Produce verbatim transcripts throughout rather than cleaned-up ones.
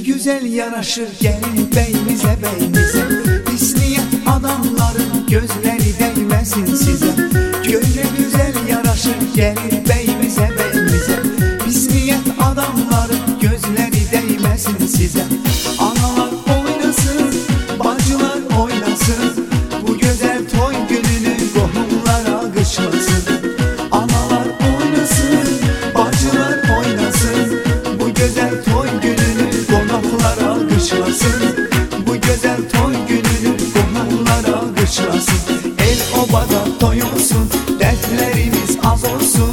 güzel yaraşır gelin beyimize beyimize. Pis niyet adamların gözleri değmesin size. Gönle güzel yaraşır gelin beyimize beyimize. Pis niyet adamların gözleri değmesin size. Analar oynasın, bacılar oynasın, bu güzel toy gününü kohumlara kışlasın. Analar oynasın, bacılar oynasın, bu güzel toy gününü konaklara kışlasın. Bu güzel toy gününü konaklara kışlasın. El obada toy olsun, dertlerimiz az olsun.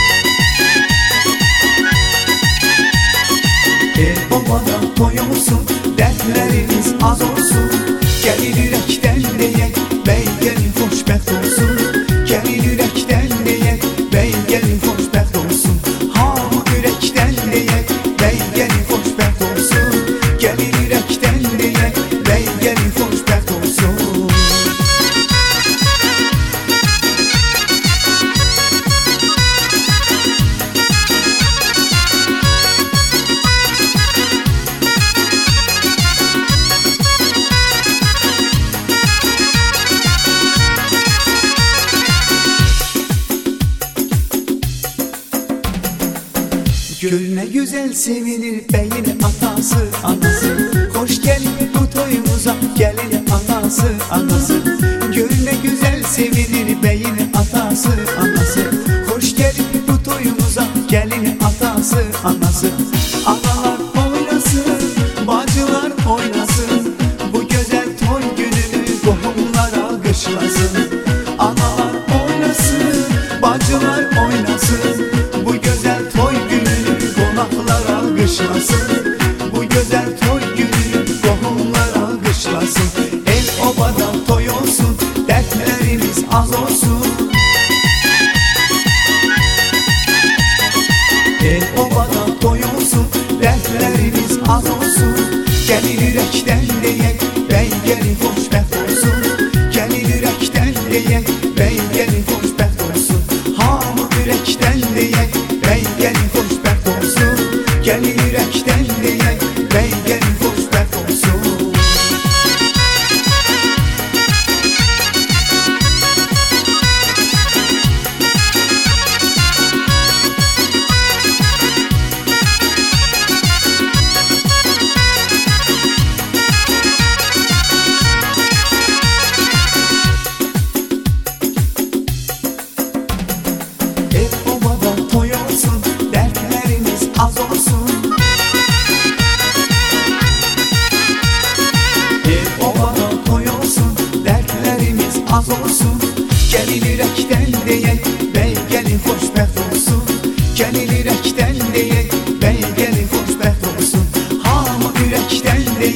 El obada toy olsun, dertlerimiz az olsun. Gelin yürekten diyek, bey gelin hoşbəxt olsun. Gelin yürekten diyek, bey gelin hoşbəxt olsun. Hamı yürekten diyek, bey gelin hoşbəxt olsun. Gelin yürekten diyek, bey gelin hoşbəxt olsun. Gül ne güzel sevinir beyin atası anası. Hoş gelin bu toyumuza gelin anası anası. Gül ne güzel sevinir beyin atası anası. Hoş gelin bu toyumuza gelin atası anası. Analar oynasın, bacılar oynasın, bu güzel toy gününü kohumlara kışlasın. Analar oynasın, bacılar oynasın, bu güzel toy gününü konaklara kışlasın. Bu güzel toy gününü kohumlara kışlasın. El obada toy olsun, dertlerimiz az olsun. El obada toy olsun, dertlerimiz az olsun. Gelin yürekten diyek, bey gelin hoşbəxt olsun. Gelin yürekten diyek, bey gelin hoşbəxt olsun. Hamı yürekten diyek, bey gelin hoşbəxt olsun. Gelin yürekten diyek, bey gelin hoşbəxt olsun. El obada toy olsun, dertlerimiz az olsun. El obada toy olsun, dertlerimiz az olsun. Gelin yürekten diyek, bey gelin hoşbəxt olsun. Gelin yürekten